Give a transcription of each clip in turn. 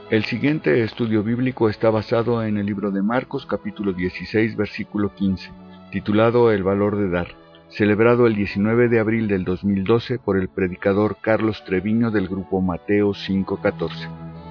El siguiente estudio bíblico está basado en el libro de Marcos, capítulo 16, versículo 15, titulado El valor de dar, celebrado el 19 de abril del 2012 por el predicador Carlos Treviño del grupo Mateo 5:14.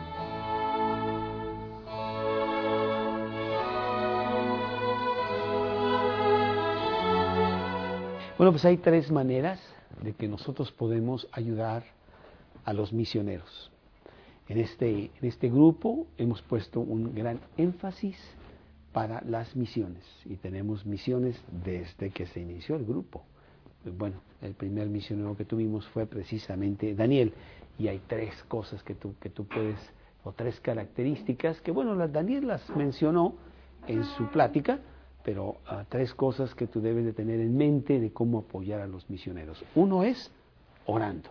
Bueno, pues hay tres maneras de que nosotros podemos ayudar a los misioneros. En este grupo hemos puesto un gran énfasis para las misiones y tenemos misiones desde que se inició el grupo. Bueno, el primer misionero que tuvimos fue precisamente Daniel, y hay tres cosas que tú puedes, o tres características que, bueno, Daniel las mencionó en su plática, pero tres cosas que tú debes de tener en mente de cómo apoyar a los misioneros. Uno es orando.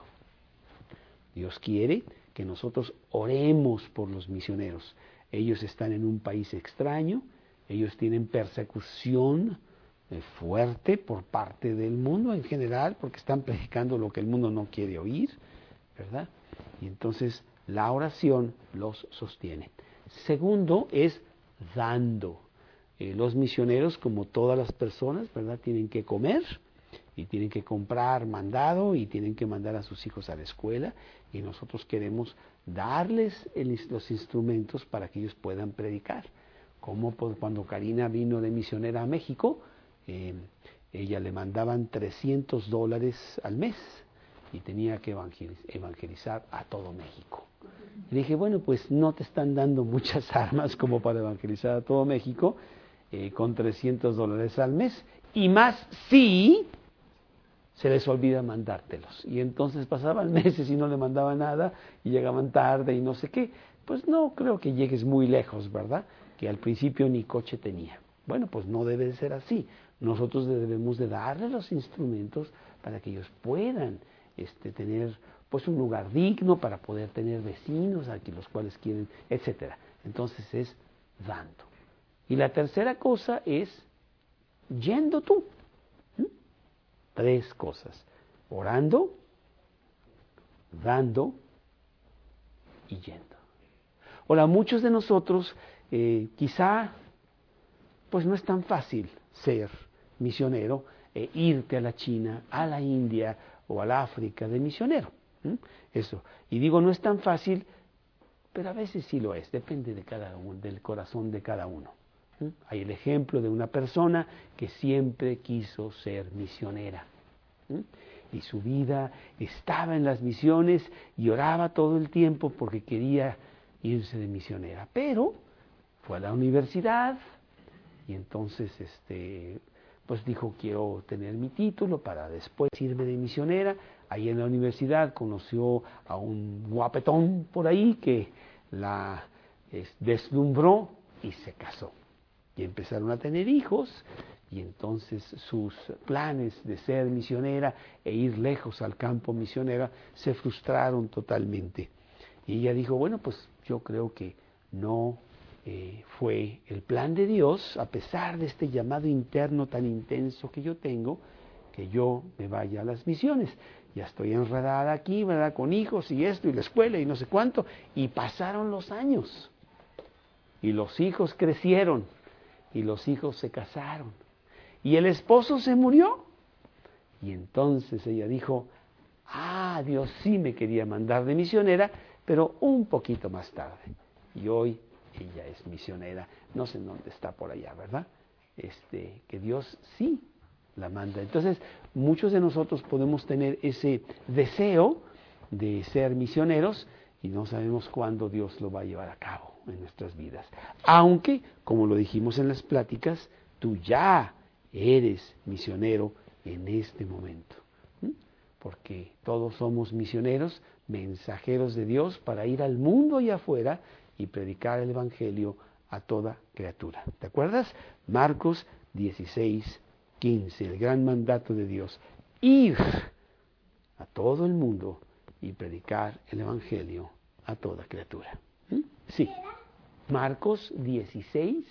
Dios quiere que nosotros oremos por los misioneros. Ellos están en un país extraño, ellos tienen persecución fuerte por parte del mundo en general, porque están predicando lo que el mundo no quiere oír, ¿verdad? Y entonces la oración los sostiene. Segundo es dando. Los misioneros, como todas las personas, ¿verdad?, tienen que comer y tienen que comprar mandado y tienen que mandar a sus hijos a la escuela, y nosotros queremos darles los instrumentos para que ellos puedan predicar. Como cuando Karina vino de misionera a México, ella le mandaban $300 al mes y tenía que evangelizar a todo México. Y dije, bueno, pues no te están dando muchas armas como para evangelizar a todo México con $300 al mes, y más si se les olvida mandártelos. Y entonces pasaban meses y no le mandaba nada, y llegaban tarde y no sé qué. Pues no creo que llegues muy lejos, ¿verdad? Que al principio ni coche tenía. Bueno, pues no debe de ser así. Nosotros debemos de darle los instrumentos para que ellos puedan tener pues un lugar digno, para poder tener vecinos a los cuales quieren, etcétera. Entonces es dando. Y la tercera cosa es yendo tú. Tres cosas: orando, dando y yendo. Ahora, muchos de nosotros quizá pues no es tan fácil ser misionero, irte a la China, a la India o al África de misionero. Eso. Y digo, no es tan fácil, pero a veces sí lo es, depende de cada uno, del corazón de cada uno. Hay el ejemplo de una persona que siempre quiso ser misionera. Y su vida estaba en las misiones y oraba todo el tiempo porque quería irse de misionera. Pero fue a la universidad y entonces pues dijo, quiero tener mi título para después irme de misionera. Ahí en la universidad conoció a un guapetón por ahí que la deslumbró y se casó. Y empezaron a tener hijos, y entonces sus planes de ser misionera e ir lejos al campo misionero se frustraron totalmente. Y ella dijo, bueno, pues yo creo que no fue el plan de Dios, a pesar de este llamado interno tan intenso que yo tengo, que yo me vaya a las misiones. Ya estoy enredada aquí, ¿verdad?, con hijos y esto y la escuela y no sé cuánto. Y pasaron los años y los hijos crecieron y los hijos se casaron y el esposo se murió. Y entonces ella dijo, Dios sí me quería mandar de misionera, pero un poquito más tarde. Y hoy ella es misionera, no sé dónde está por allá, ¿verdad? Que Dios sí la manda. Entonces, muchos de nosotros podemos tener ese deseo de ser misioneros y no sabemos cuándo Dios lo va a llevar a cabo en nuestras vidas. Aunque, como lo dijimos en las pláticas, tú ya eres misionero en este momento. Porque todos somos misioneros, mensajeros de Dios para ir al mundo y afuera y predicar el Evangelio a toda criatura. ¿Te acuerdas? Marcos 16:15, el gran mandato de Dios. Ir a todo el mundo y predicar el Evangelio a toda criatura. Sí. Marcos 16:15,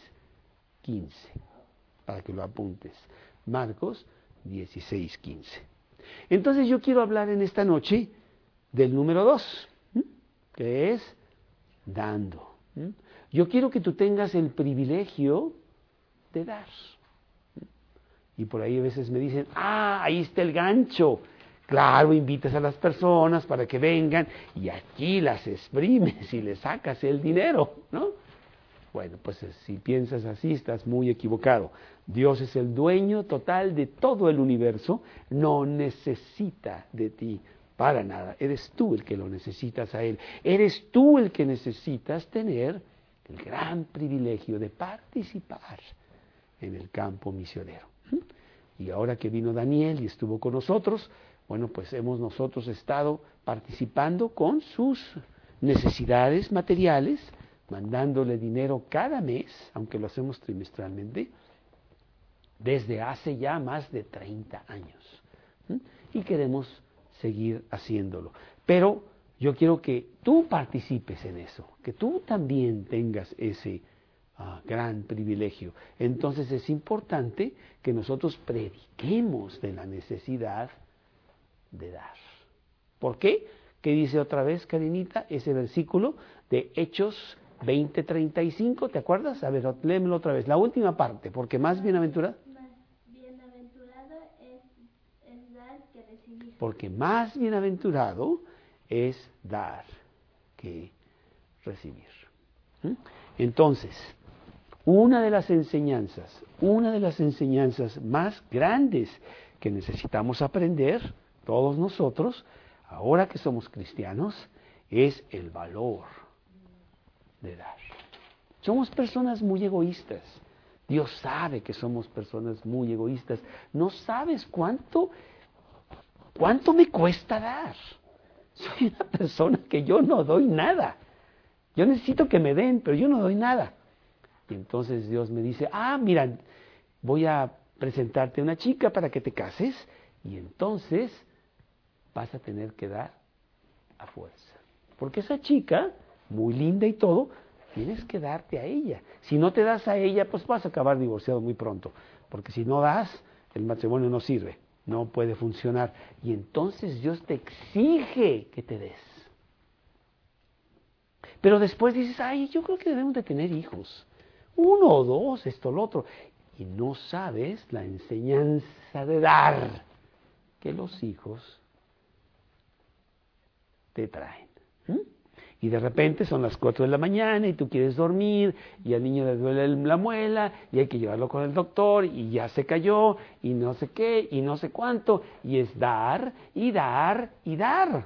para que lo apuntes. Marcos 16:15. Entonces yo quiero hablar en esta noche del número 2, que es dando. Yo quiero que tú tengas el privilegio de dar. Y por ahí a veces me dicen, ahí está el gancho. Claro, invitas a las personas para que vengan y aquí las exprimes y le sacas el dinero, ¿no? Bueno, pues si piensas así, estás muy equivocado. Dios es el dueño total de todo el universo, no necesita de ti para nada. Eres tú el que lo necesitas a Él. Eres tú el que necesitas tener el gran privilegio de participar en el campo misionero. Y ahora que vino Daniel y estuvo con nosotros, bueno, pues hemos nosotros estado participando con sus necesidades materiales, mandándole dinero cada mes, aunque lo hacemos trimestralmente, desde hace ya más de 30 años. Y queremos seguir haciéndolo. Pero yo quiero que tú participes en eso, que tú también tengas ese gran privilegio. Entonces es importante que nosotros prediquemos de la necesidad de dar. ¿Por qué? ¿Qué dice otra vez, Karinita? Ese versículo de Hechos 20:35, ¿te acuerdas? A ver, léemelo otra vez, la última parte, porque más bienaventurado. Más bienaventurado es dar que recibir. Porque más bienaventurado es dar que recibir. Entonces, una de las enseñanzas más grandes que necesitamos aprender, todos nosotros, ahora que somos cristianos, es el valor de dar. Somos personas muy egoístas. Dios sabe que somos personas muy egoístas. No sabes cuánto me cuesta dar. Soy una persona que yo no doy nada. Yo necesito que me den, pero yo no doy nada. Y entonces Dios me dice, mira, voy a presentarte a una chica para que te cases y entonces vas a tener que dar a fuerza. Porque esa chica, muy linda y todo, tienes que darte a ella. Si no te das a ella, pues vas a acabar divorciado muy pronto. Porque si no das, el matrimonio no sirve, no puede funcionar. Y entonces Dios te exige que te des. Pero después dices, yo creo que debemos de tener hijos. 1 o 2, esto, lo otro. Y no sabes la enseñanza de dar que los hijos te traen. Y de repente son las 4 de la mañana y tú quieres dormir y al niño le duele la muela y hay que llevarlo con el doctor y ya se cayó y no sé qué y no sé cuánto y es dar y dar y dar.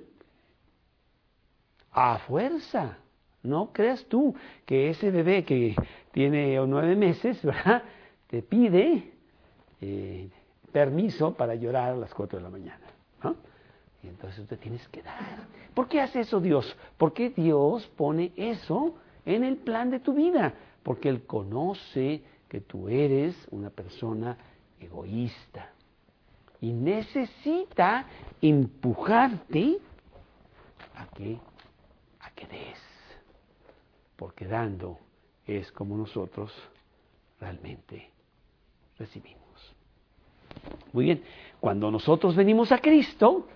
A fuerza. No creas tú que ese bebé que tiene 9 meses, ¿verdad?, te pide permiso para llorar a las 4 de la mañana, ¿no? Y entonces tú te tienes que dar. ¿Por qué hace eso Dios? ¿Por qué Dios pone eso en el plan de tu vida? Porque Él conoce que tú eres una persona egoísta y necesita empujarte a que des. Porque dando es como nosotros realmente recibimos. Muy bien, cuando nosotros venimos a Cristo,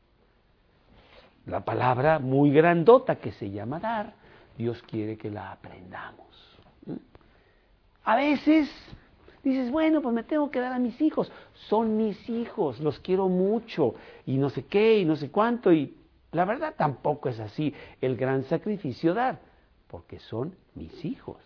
la palabra muy grandota que se llama dar, Dios quiere que la aprendamos. A veces dices, bueno, pues me tengo que dar a mis hijos. Son mis hijos, los quiero mucho, y no sé qué, y no sé cuánto, y la verdad tampoco es así el gran sacrificio dar, porque son mis hijos.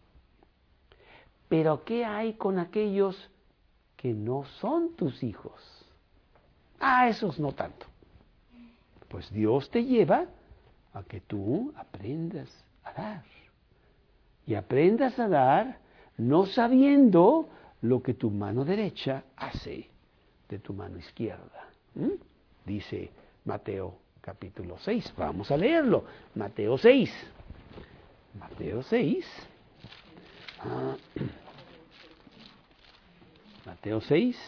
Pero ¿qué hay con aquellos que no son tus hijos? Esos no tanto. Pues Dios te lleva a que tú aprendas a dar. Y aprendas a dar no sabiendo lo que tu mano derecha hace de tu mano izquierda. Dice Mateo capítulo 6. Vamos a leerlo. Mateo 6. Mateo 6. Mateo 6.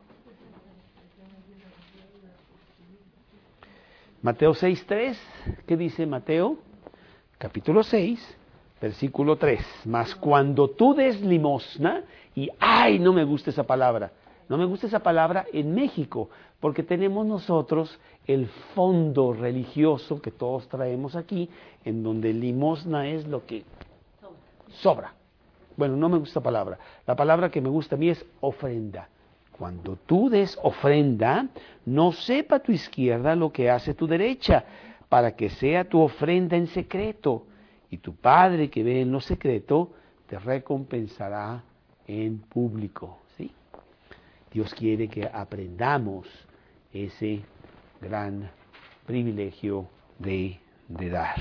Mateo 6:3. ¿Qué dice Mateo? Capítulo 6, versículo 3. Mas cuando tú des limosna, y no me gusta esa palabra. No me gusta esa palabra en México, porque tenemos nosotros el fondo religioso que todos traemos aquí, en donde limosna es lo que sobra. Bueno, no me gusta esa palabra. La palabra que me gusta a mí es ofrenda. Cuando tú des ofrenda, no sepa tu izquierda lo que hace tu derecha, para que sea tu ofrenda en secreto. Y tu Padre que ve en lo secreto, te recompensará en público. ¿Sí? Dios quiere que aprendamos ese gran privilegio de dar.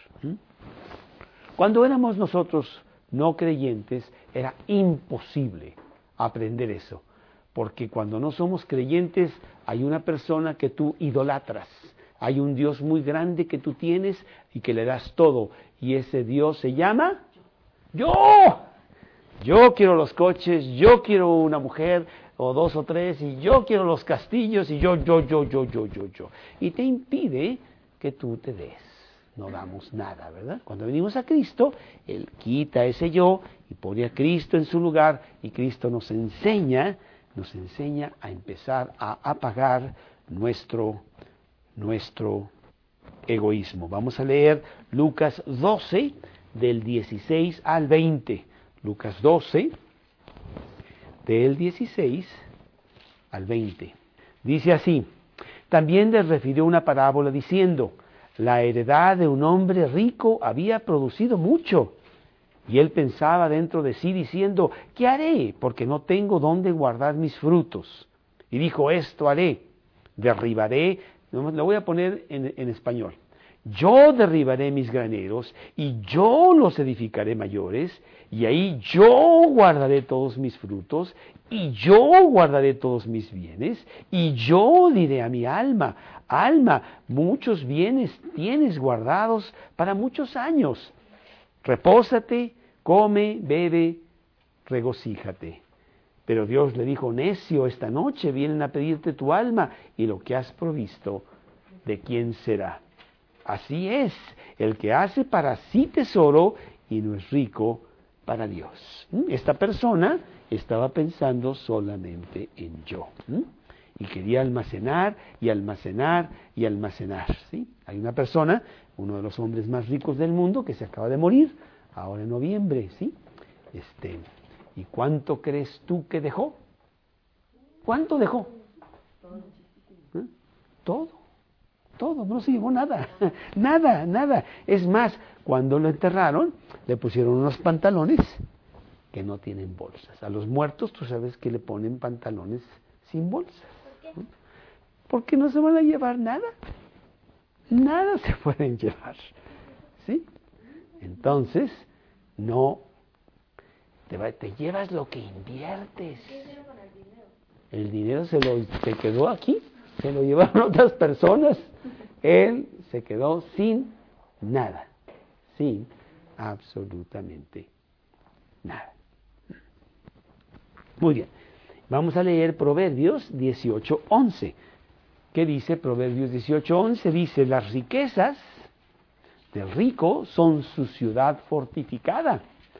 Cuando éramos nosotros no creyentes, era imposible aprender eso, porque cuando no somos creyentes hay una persona que tú idolatras, hay un Dios muy grande que tú tienes y que le das todo, y ese Dios se llama yo. Yo quiero los coches, yo quiero una mujer o 2 o 3, y yo quiero los castillos, y yo. Y te impide que tú te des. No damos nada, ¿verdad? Cuando venimos a Cristo, Él quita ese yo y pone a Cristo en su lugar, y Cristo nos enseña a empezar a apagar nuestro egoísmo. Vamos a leer Lucas 12, del 16 al 20. Lucas 12, del 16 al 20. Dice así: también les refirió una parábola diciendo: la heredad de un hombre rico había producido mucho, y él pensaba dentro de sí diciendo: ¿qué haré? Porque no tengo dónde guardar mis frutos. Y dijo: esto haré, derribaré, lo voy a poner en español. Yo derribaré mis graneros y yo los edificaré mayores, y ahí yo guardaré todos mis frutos y yo guardaré todos mis bienes, y yo diré a mi alma: alma, muchos bienes tienes guardados para muchos años. Repósate, come, bebe, regocíjate. Pero Dios le dijo: necio, esta noche vienen a pedirte tu alma, y lo que has provisto, ¿de quién será? Así es, el que hace para sí tesoro y no es rico para Dios. Esta persona estaba pensando solamente en yo. Y quería almacenar y almacenar y almacenar. ¿Sí? Hay una persona, uno de los hombres más ricos del mundo, que se acaba de morir, ahora en noviembre. ¿Sí? ¿Y cuánto crees tú que dejó? ¿Cuánto dejó? Todo, no se llevó nada, nada. Es más, cuando lo enterraron, le pusieron unos pantalones que no tienen bolsas. A los muertos, tú sabes que le ponen pantalones sin bolsas. ¿Por qué? Porque no se van a llevar nada. Nada se pueden llevar. ¿Sí? Entonces, no, te llevas lo que inviertes. ¿Qué hicieron con el dinero? El dinero se quedó aquí, se lo llevaron otras personas. Él se quedó sin nada, sin absolutamente nada. Muy bien, vamos a leer Proverbios 18:11. ¿Qué dice Proverbios 18:11? Dice: las riquezas del rico son su ciudad fortificada,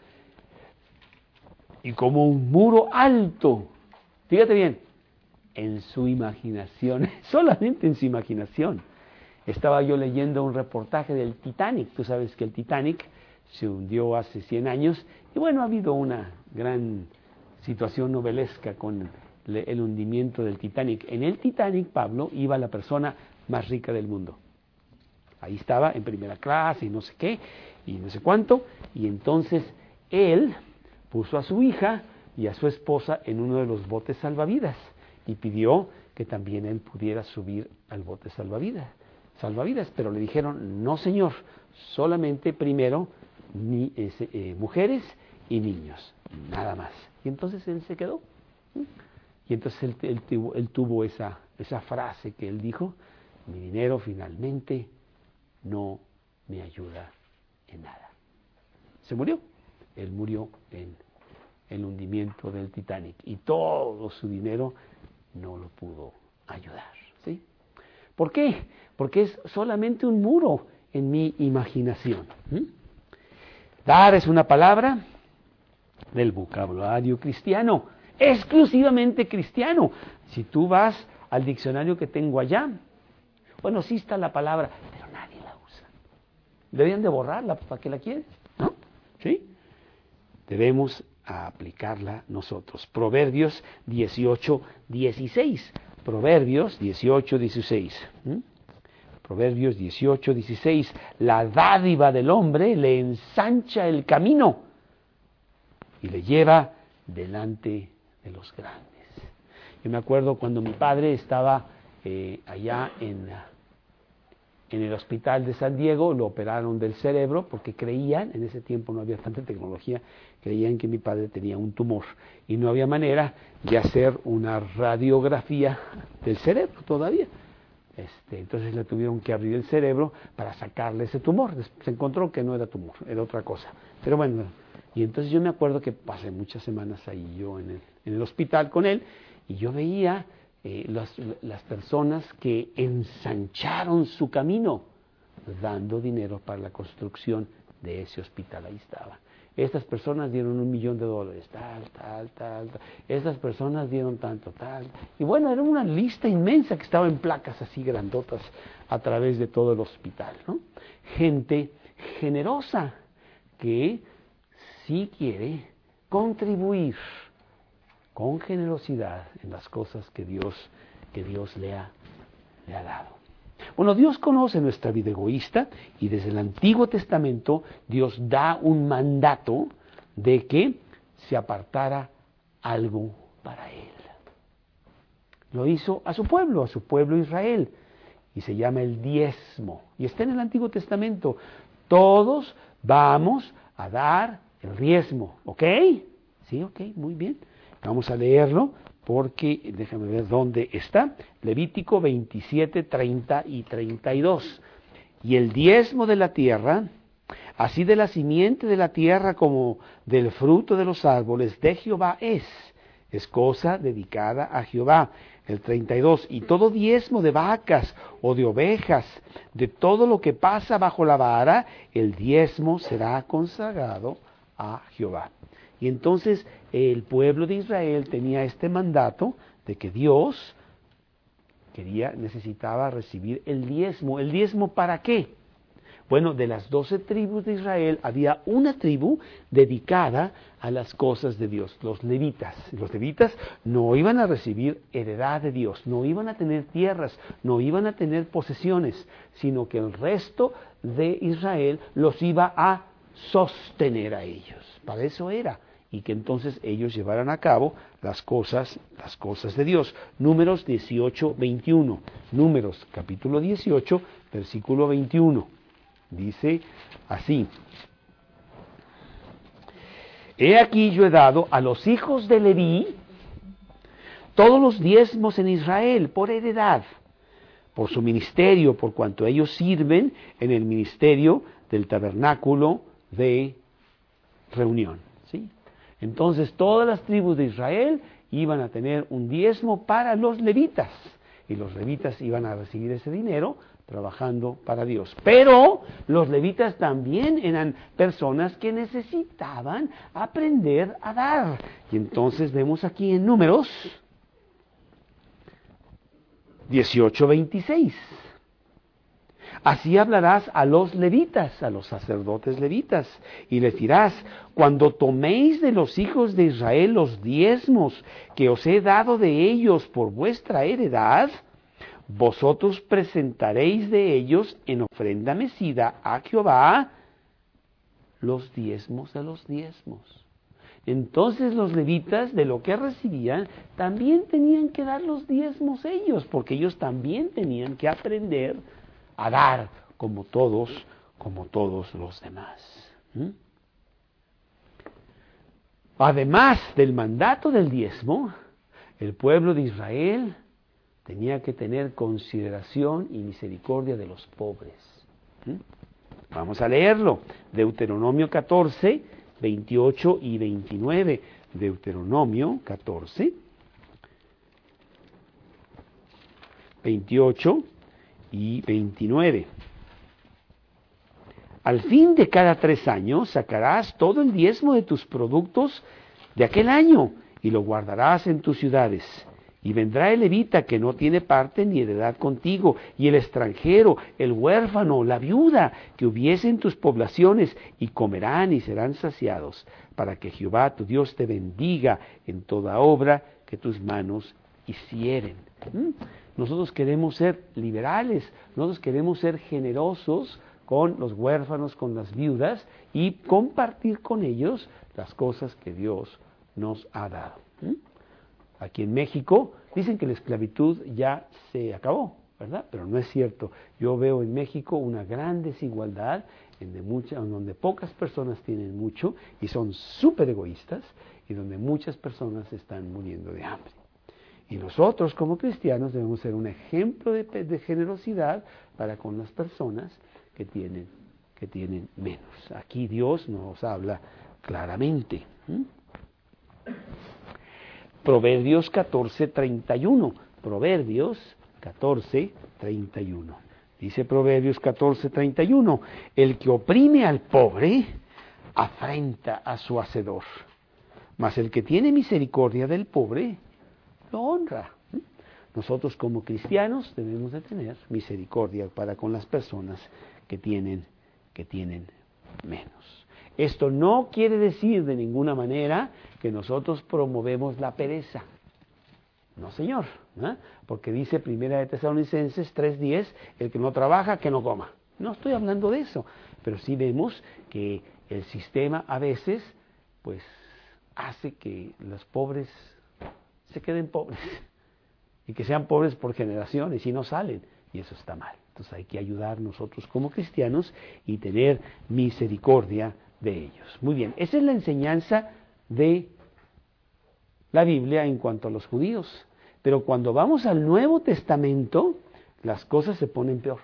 y como un muro alto. Fíjate bien, en su imaginación, solamente en su imaginación. Estaba yo leyendo un reportaje del Titanic. Tú sabes que el Titanic se hundió hace 100 años, y bueno, ha habido una gran situación novelesca con el hundimiento del Titanic. En el Titanic, Pablo, iba la persona más rica del mundo. Ahí estaba en primera clase y no sé qué, y no sé cuánto, y entonces él puso a su hija y a su esposa en uno de los botes salvavidas, y pidió que también él pudiera subir al bote salvavidas, pero le dijeron: no señor, solamente primero mujeres y niños, nada más. Y entonces él se quedó. Y entonces él tuvo esa frase que él dijo: mi dinero finalmente no me ayuda en nada. Se murió. Él murió en el hundimiento del Titanic, y todo su dinero no lo pudo ayudar. ¿Sí? ¿Por qué? Porque es solamente un muro en mi imaginación. Dar es una palabra del vocabulario cristiano. exclusivamente cristiano. Si tú vas al diccionario que tengo allá, bueno, sí está la palabra, pero nadie la usa. Deberían de borrarla, ¿para qué la quieres? ¿No? ¿Sí? Debemos aplicarla nosotros. Proverbios 18:16. Proverbios 18:16. Proverbios 18:16. La dádiva del hombre le ensancha el camino y le lleva delante de los grandes. Yo me acuerdo cuando mi padre estaba allá en el hospital de San Diego, lo operaron del cerebro porque creían, en ese tiempo no había tanta tecnología, creían que mi padre tenía un tumor y no había manera de hacer una radiografía del cerebro todavía. Entonces le tuvieron que abrir el cerebro para sacarle ese tumor. Se encontró que no era tumor, era otra cosa. Pero bueno, y entonces yo me acuerdo que pasé muchas semanas ahí yo en el hospital con él y yo veía las personas que ensancharon su camino dando dinero para la construcción de ese hospital. Ahí estaba. Estas personas dieron $1 millón, tal. Estas personas dieron tanto, tal. Y bueno, era una lista inmensa que estaba en placas así grandotas a través de todo el hospital, ¿no? Gente generosa que sí quiere contribuir con generosidad en las cosas que Dios le ha dado. Bueno, Dios conoce nuestra vida egoísta y desde el Antiguo Testamento Dios da un mandato de que se apartara algo para Él. Lo hizo a su pueblo Israel, y se llama el diezmo. Y está en el Antiguo Testamento. Todos vamos a dar el diezmo, ¿ok? Sí, ok, muy bien. Vamos a leerlo porque, déjame ver dónde está, Levítico 27, 30 y 32. Y el diezmo de la tierra, así de la simiente de la tierra como del fruto de los árboles de Jehová es cosa dedicada a Jehová. El 32, y todo diezmo de vacas o de ovejas, de todo lo que pasa bajo la vara, el diezmo será consagrado a Jehová. Y entonces el pueblo de Israel tenía este mandato de que Dios necesitaba recibir el diezmo. ¿El diezmo para qué? Bueno, de las 12 tribus de Israel había una tribu dedicada a las cosas de Dios, los levitas. Los levitas no iban a recibir heredad de Dios, no iban a tener tierras, no iban a tener posesiones, sino que el resto de Israel los iba a sostener a ellos. Para eso era. Y que entonces ellos llevaran a cabo las cosas de Dios. Números 18, 21. Números capítulo 18, versículo 21. Dice así: He aquí yo he dado a los hijos de Leví todos los diezmos en Israel por heredad, por su ministerio, por cuanto ellos sirven en el ministerio del tabernáculo de reunión. ¿Sí? Entonces todas las tribus de Israel iban a tener un diezmo para los levitas, y los levitas iban a recibir ese dinero trabajando para Dios. Pero los levitas también eran personas que necesitaban aprender a dar. Y entonces vemos aquí en Números 18:26. Así hablarás a los levitas, a los sacerdotes levitas, y les dirás: cuando toméis de los hijos de Israel los diezmos que os he dado de ellos por vuestra heredad, vosotros presentaréis de ellos en ofrenda mecida a Jehová los diezmos de los diezmos. Entonces los levitas, de lo que recibían, también tenían que dar los diezmos ellos, porque ellos también tenían que aprender a dar como todos los demás. Además del mandato del diezmo, el pueblo de Israel tenía que tener consideración y misericordia de los pobres. Vamos a leerlo. Deuteronomio 14, 28 y 29. Deuteronomio 14, 28 y 29. Al fin de cada 3 años sacarás todo el diezmo de tus productos de aquel año, y lo guardarás en tus ciudades. Y vendrá el levita que no tiene parte ni heredad contigo, y el extranjero, el huérfano, la viuda, que hubiese en tus poblaciones, y comerán y serán saciados, para que Jehová tu Dios te bendiga en toda obra que tus manos hicieren. Nosotros queremos ser liberales, nosotros queremos ser generosos con los huérfanos, con las viudas, y compartir con ellos las cosas que Dios nos ha dado. Aquí en México dicen que la esclavitud ya se acabó, ¿verdad? Pero no es cierto. Yo veo en México una gran desigualdad en donde pocas personas tienen mucho y son súper egoístas, y donde muchas personas están muriendo de hambre. Y nosotros como cristianos debemos ser un ejemplo de generosidad para con las personas que tienen menos. Aquí Dios nos habla claramente. Proverbios 14:31. Proverbios 14:31. Dice Proverbios 14:31. El que oprime al pobre afrenta a su hacedor, mas el que tiene misericordia del pobre lo honra. Nosotros como cristianos debemos de tener misericordia para con las personas que tienen menos. Esto no quiere decir de ninguna manera que nosotros promovemos la pereza. No, señor, ¿eh? Porque dice 1 de Tesalonicenses 3:10, el que no trabaja, que no coma. No estoy hablando de eso, pero sí vemos que el sistema a veces, pues, hace que los pobres se queden pobres y que sean pobres por generaciones y no salen, y eso está mal. Entonces hay que ayudar nosotros como cristianos y tener misericordia de ellos. Muy bien, esa es la enseñanza de la Biblia en cuanto a los judíos. Pero cuando vamos al Nuevo Testamento, las cosas se ponen peor.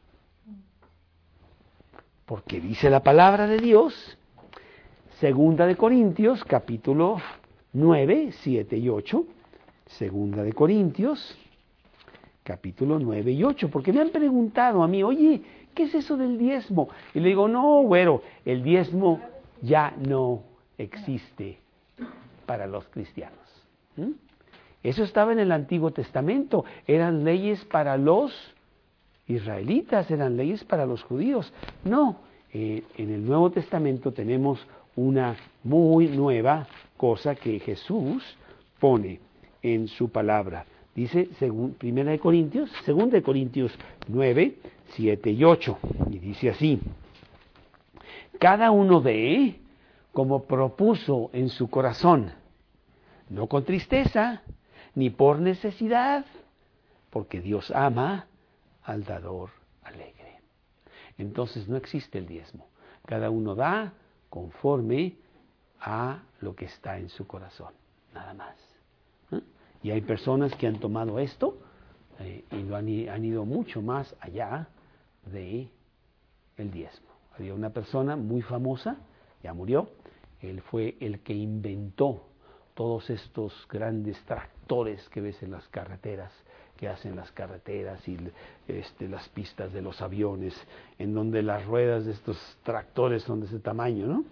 Porque dice la palabra de Dios, 2 de Corintios, capítulo 9, 7 y 8, 2 de Corintios, capítulo 9 y 8, porque me han preguntado a mí, oye, ¿qué es eso del diezmo? Y le digo, no, güero, el diezmo ya no existe para los cristianos. Eso estaba en el Antiguo Testamento, eran leyes para los israelitas, eran leyes para los judíos. No, en el Nuevo Testamento tenemos una muy nueva cosa que Jesús pone en su palabra. Dice 2 de Corintios 9, 7 y 8, y dice así: cada uno dé como propuso en su corazón, no con tristeza, ni por necesidad, porque Dios ama al dador alegre. Entonces no existe el diezmo. Cada uno da conforme a lo que está en su corazón, nada más. Y hay personas que han tomado esto y lo han ido mucho más allá de el diezmo. Había una persona muy famosa, ya murió, él fue el que inventó todos estos grandes tractores que ves en las carreteras, que hacen las carreteras y las pistas de los aviones, en donde las ruedas de estos tractores son de ese tamaño, ¿no?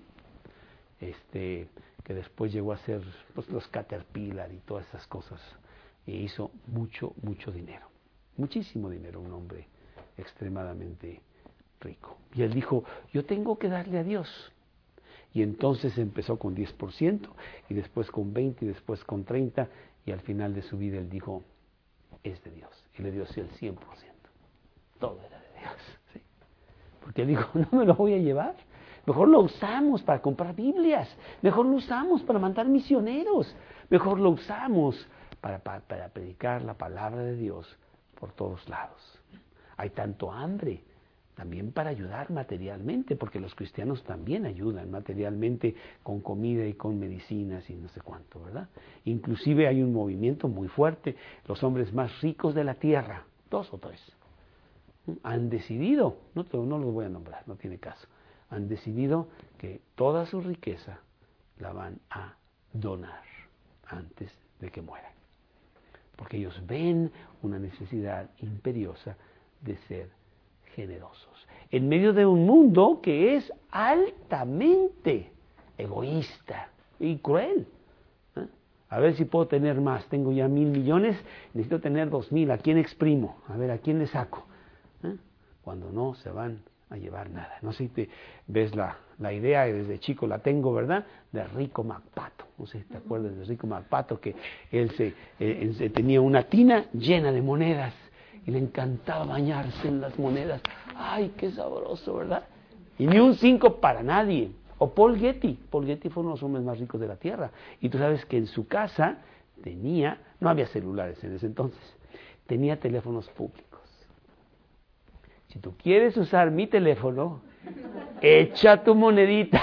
Que después llegó a ser pues, los Caterpillar y todas esas cosas, e hizo mucho dinero, muchísimo dinero, un hombre extremadamente rico. Y él dijo, yo tengo que darle a Dios. Y entonces empezó con 10%, y después con 20%, y después con 30%, y al final de su vida él dijo, es de Dios. Y le dio así el 100%. Todo era de Dios. ¿Sí? Porque él dijo, no me lo voy a llevar. Mejor lo usamos para comprar Biblias. Mejor lo usamos para mandar misioneros. Mejor lo usamos para predicar la palabra de Dios por todos lados. Hay tanto hambre. También para ayudar materialmente, porque los cristianos también ayudan materialmente con comida y con medicinas y no sé cuánto, ¿verdad? Inclusive hay un movimiento muy fuerte, los hombres más ricos de la tierra, 2 o 3, han decidido, no los voy a nombrar, no tiene caso, han decidido que toda su riqueza la van a donar antes de que mueran, porque ellos ven una necesidad imperiosa de ser generosos, en medio de un mundo que es altamente egoísta y cruel. A ver si puedo tener más. Tengo ya 1,000 millones, necesito tener 2,000. ¿A quién exprimo? A ver, ¿a quién le saco? Cuando no se van a llevar nada. No sé si te ves la idea, desde chico la tengo, ¿verdad? De Rico MacPato. No sé si te acuerdas de Rico MacPato, que él tenía una tina llena de monedas y le encantaba bañarse en las monedas. ¡Ay, qué sabroso!, ¿verdad? Y ni un 5 para nadie. O Paul Getty fue uno de los hombres más ricos de la tierra. Y tú sabes que en su casa no había celulares en ese entonces, tenía teléfonos públicos. Si tú quieres usar mi teléfono, echa tu monedita.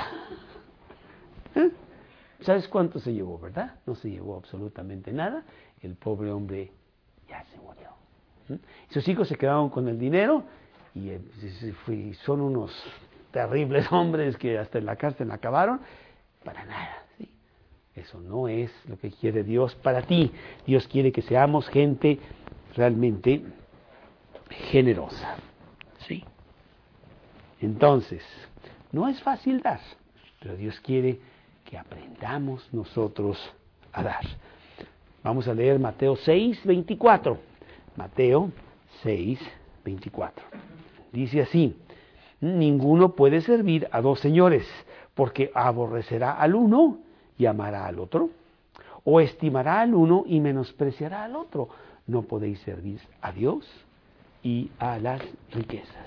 ¿Sabes cuánto se llevó, verdad? No se llevó absolutamente nada. El pobre hombre ya se murió. Sus hijos se quedaron con el dinero y son unos terribles hombres que hasta en la cárcel acabaron. Para nada, ¿sí? Eso no es lo que quiere Dios para ti. Dios quiere que seamos gente realmente generosa. ¿Sí? Entonces, no es fácil dar, pero Dios quiere que aprendamos nosotros a dar. Vamos a leer Mateo 6:24. Mateo 6:24. Dice así: ninguno puede servir a 2 señores, porque aborrecerá al uno y amará al otro, o estimará al uno y menospreciará al otro. No podéis servir a Dios y a las riquezas.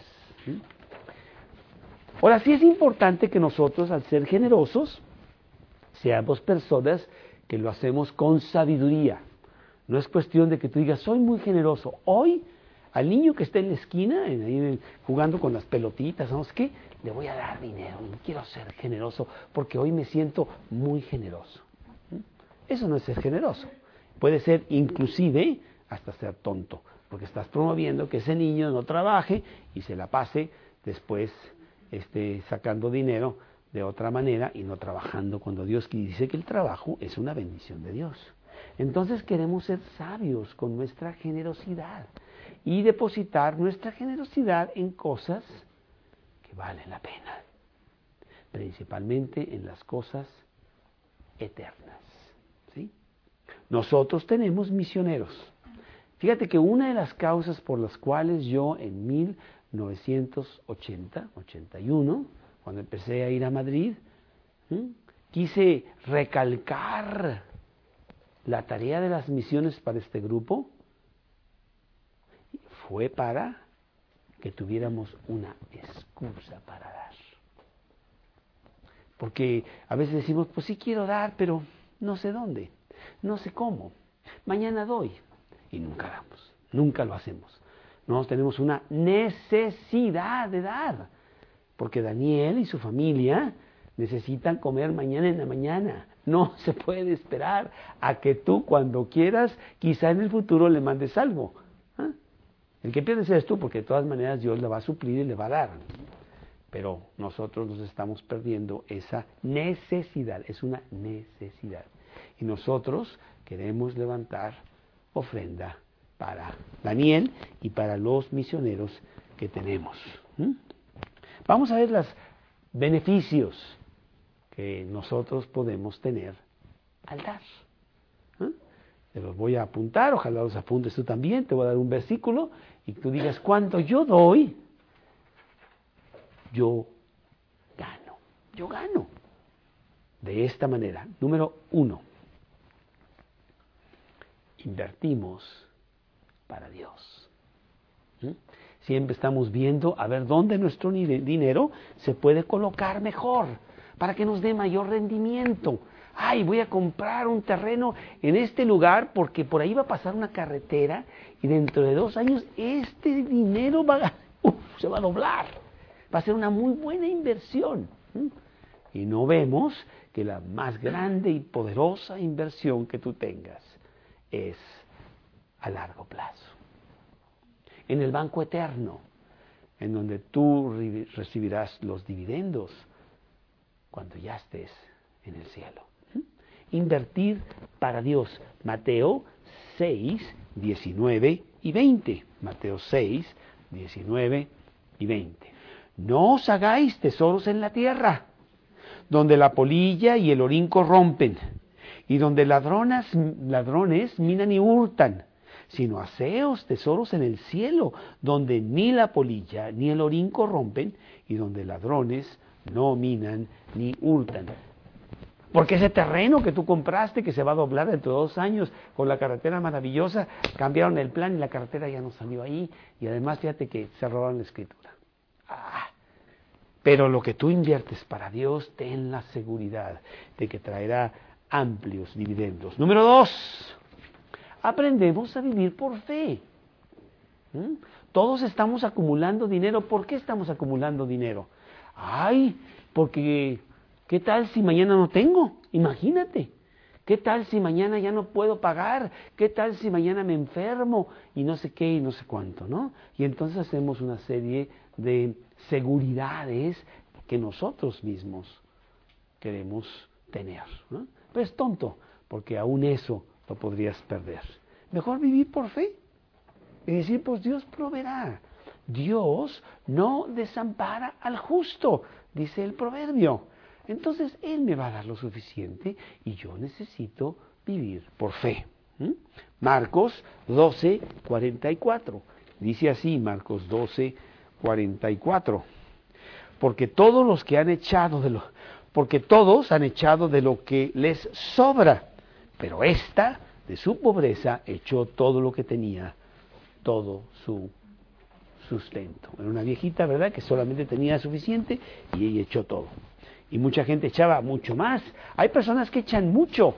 Ahora sí es importante que nosotros, al ser generosos, seamos personas que lo hacemos con sabiduría. No es cuestión de que tú digas, soy muy generoso. Hoy, al niño que está en la esquina, jugando con las pelotitas, ¿sabes qué? Le voy a dar dinero, quiero ser generoso, porque hoy me siento muy generoso. Eso no es ser generoso. Puede ser inclusive hasta ser tonto, porque estás promoviendo que ese niño no trabaje y se la pase después sacando dinero de otra manera y no trabajando, cuando Dios dice que el trabajo es una bendición de Dios. Entonces queremos ser sabios con nuestra generosidad y depositar nuestra generosidad en cosas que valen la pena, principalmente en las cosas eternas. ¿Sí? Nosotros tenemos misioneros. Fíjate que una de las causas por las cuales yo en 1981, cuando empecé a ir a Madrid, quise recalcar la tarea de las misiones para este grupo, fue para que tuviéramos una excusa para dar. Porque a veces decimos, pues sí quiero dar, pero no sé dónde, no sé cómo, mañana doy. Y nunca damos, nunca lo hacemos. Nosotros tenemos una necesidad de dar, porque Daniel y su familia necesitan comer mañana en la mañana. No se puede esperar a que tú, cuando quieras, quizá en el futuro le mandes algo. El que pierdes eres tú, porque de todas maneras Dios le va a suplir y le va a dar. Pero nosotros nos estamos perdiendo esa necesidad, es una necesidad. Y nosotros queremos levantar ofrenda para Daniel y para los misioneros que tenemos. Vamos a ver los beneficios que nosotros podemos tener al dar. Te los voy a apuntar, ojalá los apuntes tú también. Te voy a dar un versículo y tú digas, cuando yo doy, yo gano. De esta manera. Número 1. Invertimos para Dios. Siempre estamos viendo a ver dónde nuestro dinero se puede colocar mejor, para que nos dé mayor rendimiento. Ay, voy a comprar un terreno en este lugar porque por ahí va a pasar una carretera y dentro de 2 años este dinero se va a doblar. Va a ser una muy buena inversión. Y no vemos que la más grande y poderosa inversión que tú tengas es a largo plazo. En el banco eterno, en donde tú recibirás los dividendos cuando ya estés en el cielo. Invertir para Dios. Mateo 6, 19 y 20. Mateo 6, 19 y 20. No os hagáis tesoros en la tierra, donde la polilla y el orín corrompen, y donde ladrones minan y hurtan, sino haceos tesoros en el cielo, donde ni la polilla ni el orín corrompen, y donde ladrones no minan ni hurtan. Porque ese terreno que tú compraste, que se va a doblar dentro de 2 años, con la carretera maravillosa, cambiaron el plan y la carretera ya no salió ahí, y además fíjate que se robaron la escritura. Pero lo que tú inviertes para Dios, ten la seguridad de que traerá amplios dividendos. Número 2, aprendemos a vivir por fe. Todos estamos acumulando dinero. ¿Por qué estamos acumulando dinero? Porque ¿qué tal si mañana no tengo? Imagínate. ¿Qué tal si mañana ya no puedo pagar? ¿Qué tal si mañana me enfermo? Y no sé qué y no sé cuánto, ¿no? Y entonces hacemos una serie de seguridades que nosotros mismos queremos tener, ¿no? Pero es tonto, porque aún eso lo podrías perder. Mejor vivir por fe y decir, pues Dios proveerá. Dios no desampara al justo, dice el proverbio. Entonces Él me va a dar lo suficiente y yo necesito vivir por fe. Marcos 12:44. Dice así, Marcos 12:44. Porque todos han echado de lo que les sobra, pero ésta de su pobreza echó todo lo que tenía, todo su sustento. Era una viejita, ¿verdad?, que solamente tenía suficiente y ella echó todo. Y mucha gente echaba mucho más. Hay personas que echan mucho,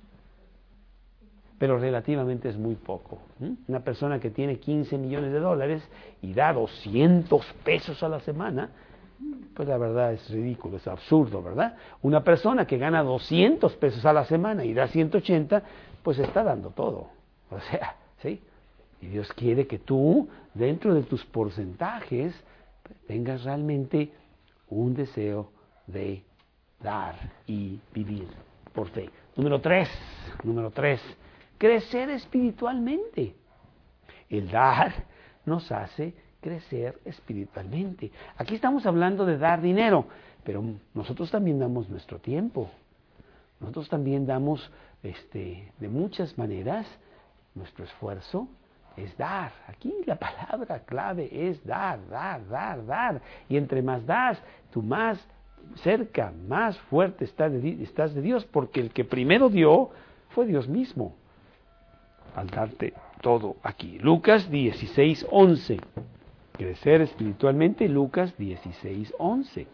pero relativamente es muy poco. Una persona que tiene $15 millones y da 200 pesos a la semana, pues la verdad es ridículo, es absurdo, ¿verdad? Una persona que gana 200 pesos a la semana y da 180, pues está dando todo. O sea, ¿sí? Y Dios quiere que tú, dentro de tus porcentajes, tengas realmente un deseo de dar y vivir por fe. Número 3, crecer espiritualmente. El dar nos hace crecer espiritualmente. Aquí estamos hablando de dar dinero, pero nosotros también damos nuestro tiempo. Nosotros también damos de muchas maneras. Nuestro esfuerzo es dar. Aquí la palabra clave es dar. Y entre más das, tú más cerca, más fuerte estás de Dios, porque el que primero dio fue Dios mismo, al darte todo aquí. Lucas 16:11. Crecer espiritualmente, Lucas 16:11.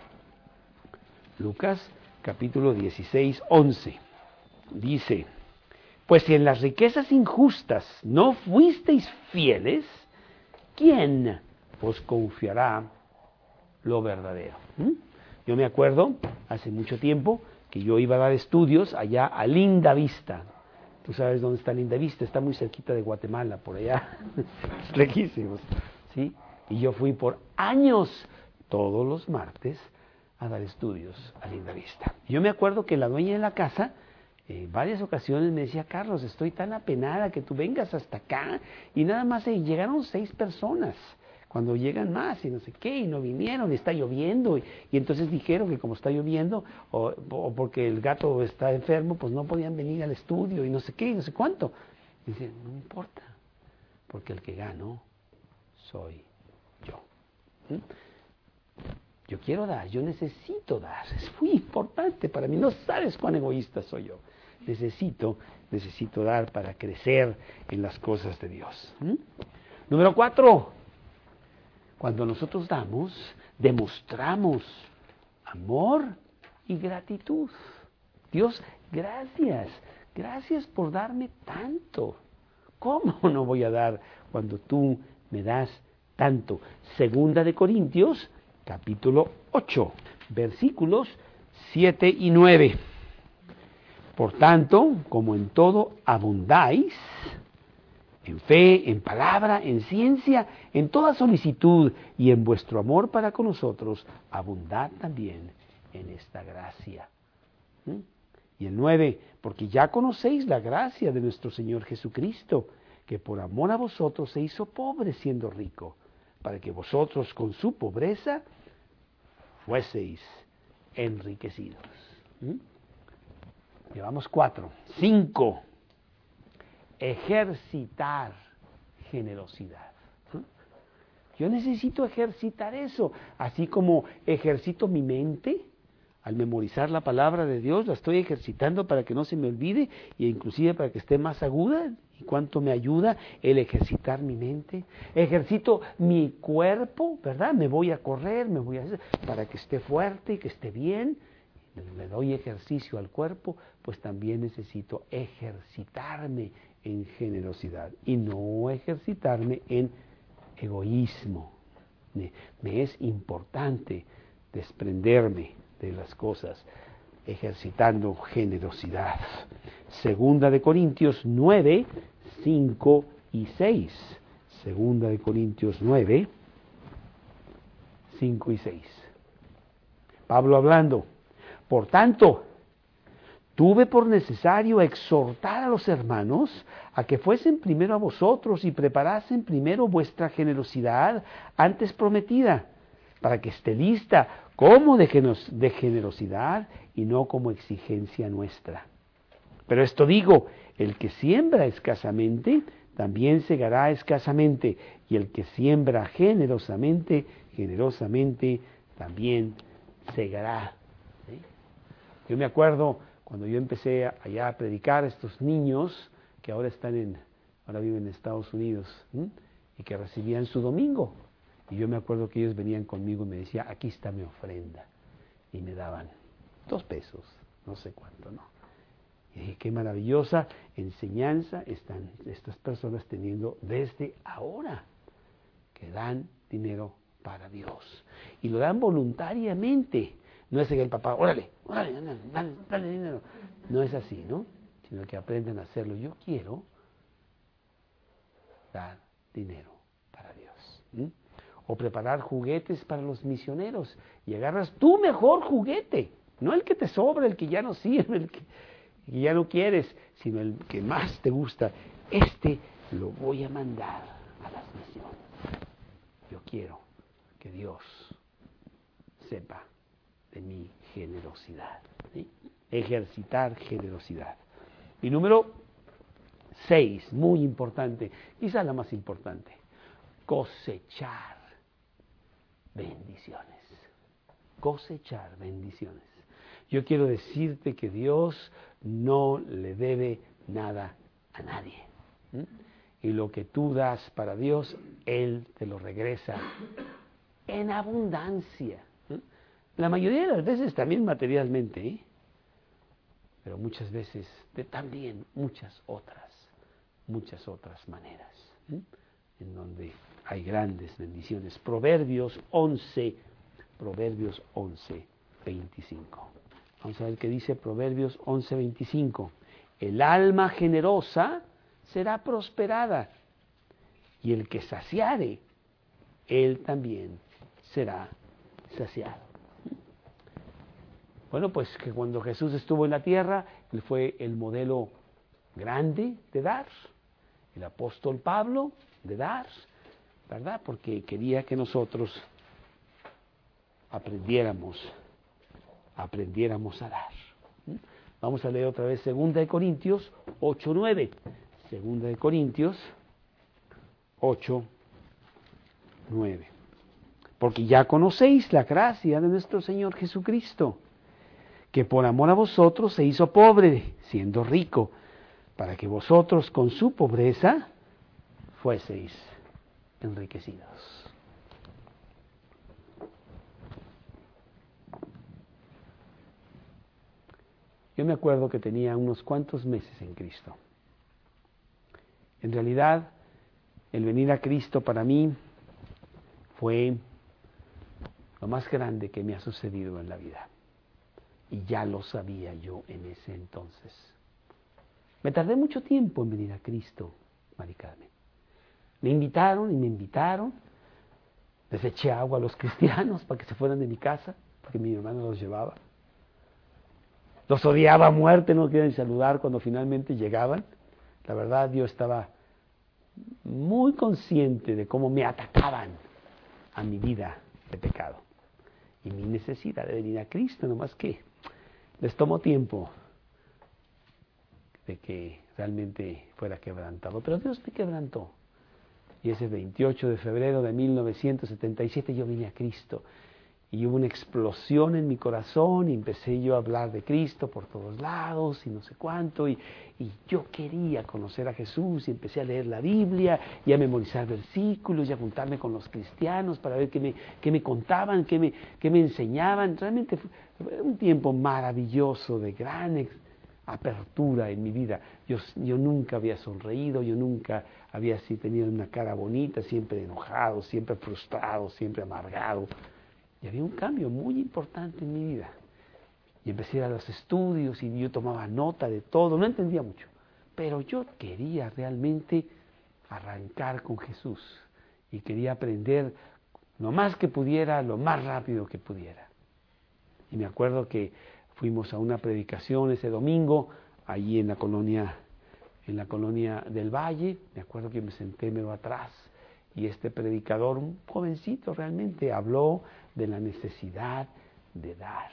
Lucas capítulo 16:11. Dice, pues si en las riquezas injustas no fuisteis fieles, ¿quién os confiará lo verdadero? Yo me acuerdo, hace mucho tiempo, que yo iba a dar estudios allá a Linda Vista. Tú sabes dónde está Linda Vista, está muy cerquita de Guatemala, por allá, lejísimos, ¿sí? Y yo fui por años, todos los martes, a dar estudios a Linda Vista. Y yo me acuerdo que la dueña de la casa, varias ocasiones me decía, Carlos, estoy tan apenada que tú vengas hasta acá, y nada más llegaron 6 personas, cuando llegan más y no sé qué, y no vinieron, y está lloviendo, y entonces dijeron que como está lloviendo, o porque el gato está enfermo, pues no podían venir al estudio, y no sé qué, y no sé cuánto. Y dice, no me importa, porque el que gano soy yo. Yo quiero dar, yo necesito dar, es muy importante para mí, no sabes cuán egoísta soy yo. Necesito dar para crecer en las cosas de Dios. Número 4, cuando nosotros damos, demostramos amor y gratitud. Dios, gracias por darme tanto. ¿Cómo no voy a dar cuando tú me das tanto? Segunda de Corintios, capítulo 8, versículos 7 y 9. Por tanto, como en todo abundáis, en fe, en palabra, en ciencia, en toda solicitud y en vuestro amor para con nosotros, abundad también en esta gracia. Y el 9, porque ya conocéis la gracia de nuestro Señor Jesucristo, que por amor a vosotros se hizo pobre siendo rico, para que vosotros con su pobreza fueseis enriquecidos. Llevamos 4. 5. Ejercitar generosidad. Yo necesito ejercitar eso, así como ejercito mi mente. Al memorizar la palabra de Dios, la estoy ejercitando para que no se me olvide e inclusive para que esté más aguda. ¿Y cuánto me ayuda el ejercitar mi mente? Ejercito mi cuerpo, ¿verdad? Me voy a correr, me voy a hacer para que esté fuerte y que esté bien. Le doy ejercicio al cuerpo, pues también necesito ejercitarme en generosidad y no ejercitarme en egoísmo. Me es importante desprenderme de las cosas, ejercitando generosidad. Segunda de Corintios 9, 5 y 6. Segunda de Corintios 9, 5 y 6. Pablo hablando. Por tanto, tuve por necesario exhortar a los hermanos a que fuesen primero a vosotros y preparasen primero vuestra generosidad antes prometida, para que esté lista como de generosidad y no como exigencia nuestra. Pero esto digo, el que siembra escasamente, también segará escasamente, y el que siembra generosamente, generosamente también segará. ¿Sí? Yo me acuerdo cuando yo empecé allá a predicar a estos niños que ahora viven en Estados Unidos, ¿sí? Y que recibían su domingo. Y yo me acuerdo que ellos venían conmigo y me decían, aquí está mi ofrenda. Y me daban 2 pesos, no sé cuánto, ¿no? Y dije, qué maravillosa enseñanza están estas personas teniendo desde ahora, que dan dinero para Dios. Y lo dan voluntariamente. No es que el papá, órale, dale dinero. No es así, ¿no? Sino que aprenden a hacerlo. Yo quiero dar dinero para Dios. O preparar juguetes para los misioneros. Y agarras tu mejor juguete. No el que te sobra, el que ya no sirve, el que ya no quieres, sino el que más te gusta. Lo voy a mandar a las misiones. Yo quiero que Dios sepa de mi generosidad. ¿Sí? Ejercitar generosidad. Y número 6, muy importante, quizás la más importante, cosechar bendiciones. Cosechar bendiciones. Yo quiero decirte que Dios no le debe nada a nadie. Y lo que tú das para Dios, Él te lo regresa en abundancia. La mayoría de las veces también materialmente, pero muchas veces también muchas otras maneras, en donde hay grandes bendiciones. Proverbios 11, 25. Vamos a ver qué dice Proverbios 11, 25. El alma generosa será prosperada, y el que saciare, él también será saciado. Bueno, pues que cuando Jesús estuvo en la tierra, Él fue el modelo grande de dar, el apóstol Pablo de dar, ¿verdad? Porque quería que nosotros aprendiéramos a dar. Vamos a leer otra vez 2 de Corintios 8, 9. 2 de Corintios 8, 9. Porque ya conocéis la gracia de nuestro Señor Jesucristo, que por amor a vosotros se hizo pobre, siendo rico, para que vosotros con su pobreza fueseis enriquecidos. Yo me acuerdo que tenía unos cuantos meses en Cristo. En realidad, el venir a Cristo para mí fue lo más grande que me ha sucedido en la vida. Y ya lo sabía yo en ese entonces. Me tardé mucho tiempo en venir a Cristo, Mari Carmen. Me invitaron. Les eché agua a los cristianos para que se fueran de mi casa, porque mi hermano los llevaba. Los odiaba a muerte, no querían saludar cuando finalmente llegaban. La verdad, yo estaba muy consciente de cómo me atacaban a mi vida de pecado y mi necesidad de venir a Cristo, nomás que les tomó tiempo de que realmente fuera quebrantado. Pero Dios me quebrantó. Y ese 28 de febrero de 1977 yo vine a Cristo. Y hubo una explosión en mi corazón y empecé yo a hablar de Cristo por todos lados y no sé cuánto. Y yo quería conocer a Jesús y empecé a leer la Biblia y a memorizar versículos y a juntarme con los cristianos para ver qué me contaban, qué me enseñaban. Realmente fue un tiempo maravilloso de gran apertura en mi vida. Yo nunca había sonreído, yo nunca había así tenido una cara bonita, siempre enojado, siempre frustrado, siempre amargado. Y había un cambio muy importante en mi vida. Y empecé a ir a los estudios y yo tomaba nota de todo, no entendía mucho. Pero yo quería realmente arrancar con Jesús. Y quería aprender lo más que pudiera, lo más rápido que pudiera. Y me acuerdo que fuimos a una predicación ese domingo, allí en la colonia del Valle. Me acuerdo que me senté medio atrás. Y este predicador, un jovencito realmente, habló de la necesidad de dar.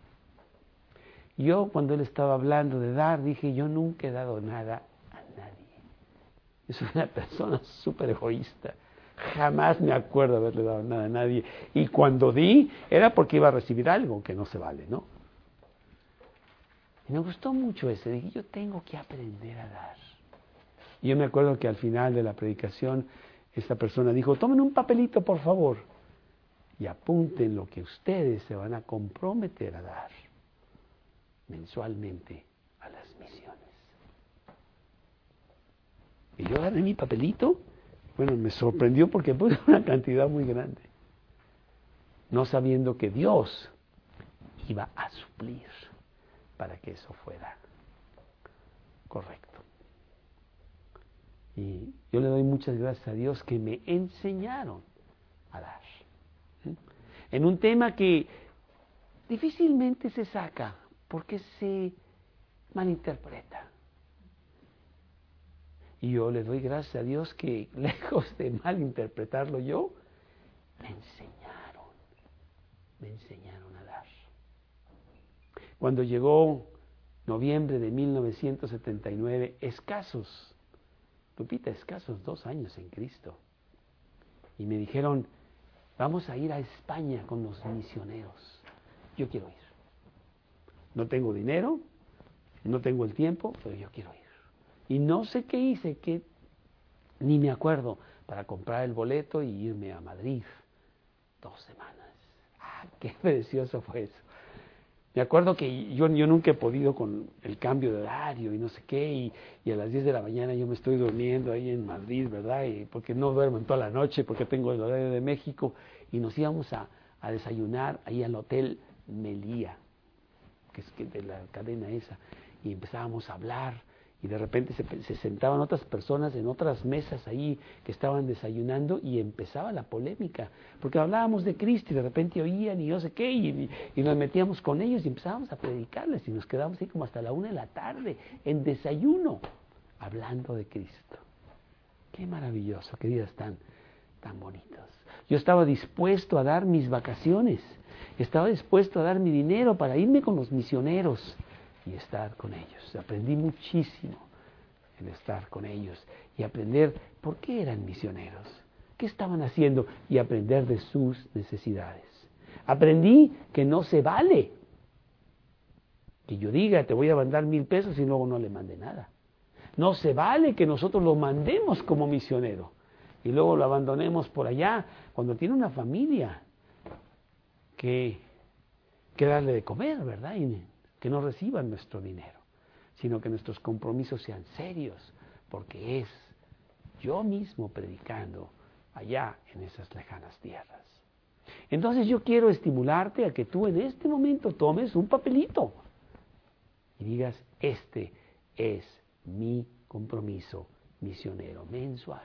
Yo, cuando él estaba hablando de dar, dije, yo nunca he dado nada a nadie. Yo soy una persona súper egoísta. Jamás me acuerdo haberle dado nada a nadie. Y cuando di, era porque iba a recibir algo, que no se vale, ¿no? Y me gustó mucho ese. Dije, yo tengo que aprender a dar. Y yo me acuerdo que al final de la predicación, esta persona dijo, tomen un papelito, por favor, y apunten lo que ustedes se van a comprometer a dar mensualmente a las misiones. Y yo agarré mi papelito. Bueno, me sorprendió porque puse una cantidad muy grande, no sabiendo que Dios iba a suplir para que eso fuera correcto. Y yo le doy muchas gracias a Dios que me enseñaron a dar. En un tema que difícilmente se saca porque se malinterpreta. Y yo le doy gracias a Dios que, lejos de malinterpretarlo yo, me enseñaron a dar. Cuando llegó noviembre de 1979, escasos 2 años en Cristo, y me dijeron, vamos a ir a España con los misioneros. Yo quiero ir. No tengo dinero, no tengo el tiempo, pero yo quiero ir. Y no sé qué hice, ni me acuerdo, para comprar el boleto y irme a Madrid 2 semanas. Qué precioso fue eso. Me acuerdo que yo nunca he podido con el cambio de horario y no sé qué, y a las 10 de la mañana yo me estoy durmiendo ahí en Madrid, ¿verdad? Y porque no duermo en toda la noche, porque tengo el horario de México, y nos íbamos a desayunar ahí al Hotel Melía, que es de la cadena esa, y empezábamos a hablar, y de repente se sentaban otras personas en otras mesas ahí que estaban desayunando y empezaba la polémica, porque hablábamos de Cristo y de repente oían y no sé qué, y nos metíamos con ellos y empezábamos a predicarles y nos quedábamos ahí como hasta la 1 de la tarde en desayuno, hablando de Cristo. Qué maravilloso, qué días tan bonitos. Yo estaba dispuesto a dar mis vacaciones, estaba dispuesto a dar mi dinero para irme con los misioneros y estar con ellos. Aprendí muchísimo en estar con ellos y aprender por qué eran misioneros, qué estaban haciendo y aprender de sus necesidades. Aprendí que no se vale que yo diga, te voy a mandar 1,000 pesos y luego no le mande nada. No se vale que nosotros lo mandemos como misionero y luego lo abandonemos por allá cuando tiene una familia que darle de comer, ¿verdad? Y que no reciban nuestro dinero, sino que nuestros compromisos sean serios, porque es yo mismo predicando allá en esas lejanas tierras. Entonces yo quiero estimularte a que tú en este momento tomes un papelito y digas, este es mi compromiso misionero mensual.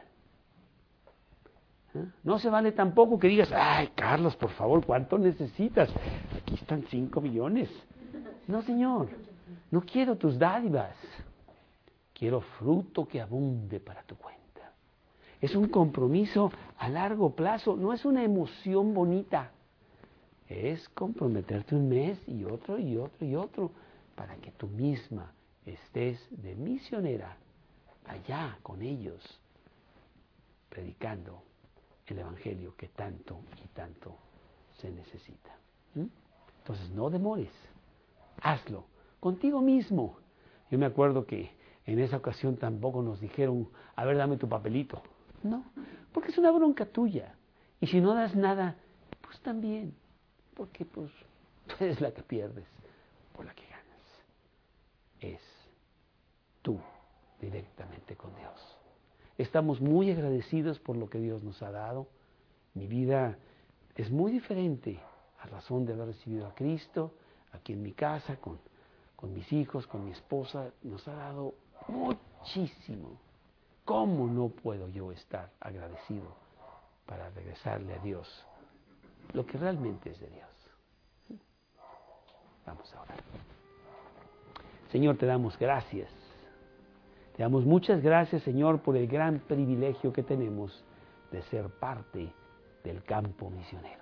No se vale tampoco que digas, ay Carlos, por favor, ¿cuánto necesitas? Aquí están 5 millones. No, Señor, no quiero tus dádivas, quiero fruto que abunde para tu cuenta. Es un compromiso a largo plazo, no es una emoción bonita, es comprometerte un mes y otro y otro y otro, para que tú misma estés de misionera allá con ellos, predicando el Evangelio que tanto y tanto se necesita. Entonces no demores, hazlo contigo mismo. Yo me acuerdo que en esa ocasión tampoco nos dijeron, a ver, dame tu papelito. No, porque es una bronca tuya. Y si no das nada, pues también, porque pues tú eres la que pierdes o la que ganas. Es tú directamente con Dios. Estamos muy agradecidos por lo que Dios nos ha dado. Mi vida es muy diferente a razón de haber recibido a Cristo aquí en mi casa, con mis hijos, con mi esposa. Nos ha dado muchísimo. ¿Cómo no puedo yo estar agradecido para regresarle a Dios lo que realmente es de Dios? Vamos a orar. Señor, te damos gracias. Te damos muchas gracias, Señor, por el gran privilegio que tenemos de ser parte del campo misionero.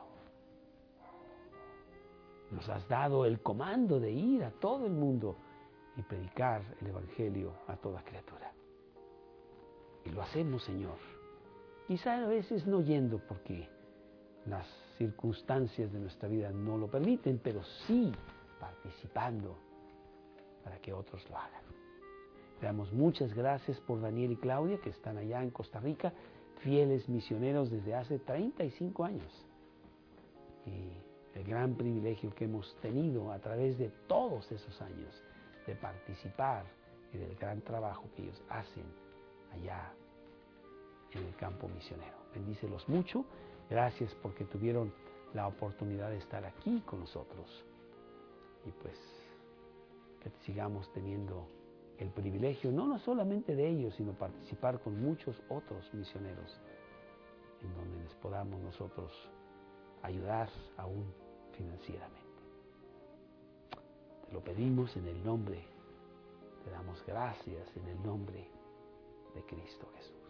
Nos has dado el comando de ir a todo el mundo y predicar el Evangelio a toda criatura. Y lo hacemos, Señor. Quizá a veces no yendo porque las circunstancias de nuestra vida no lo permiten, pero sí participando para que otros lo hagan. Le damos muchas gracias por Daniel y Claudia, que están allá en Costa Rica, fieles misioneros desde hace 35 años. Y el gran privilegio que hemos tenido a través de todos esos años de participar y del gran trabajo que ellos hacen allá en el campo misionero. Bendícelos mucho. Gracias porque tuvieron la oportunidad de estar aquí con nosotros. Y pues que sigamos teniendo el privilegio, no solamente de ellos, sino participar con muchos otros misioneros, en donde les podamos nosotros ayudar aún financieramente. Te lo pedimos en el nombre, te damos gracias en el nombre de Cristo Jesús.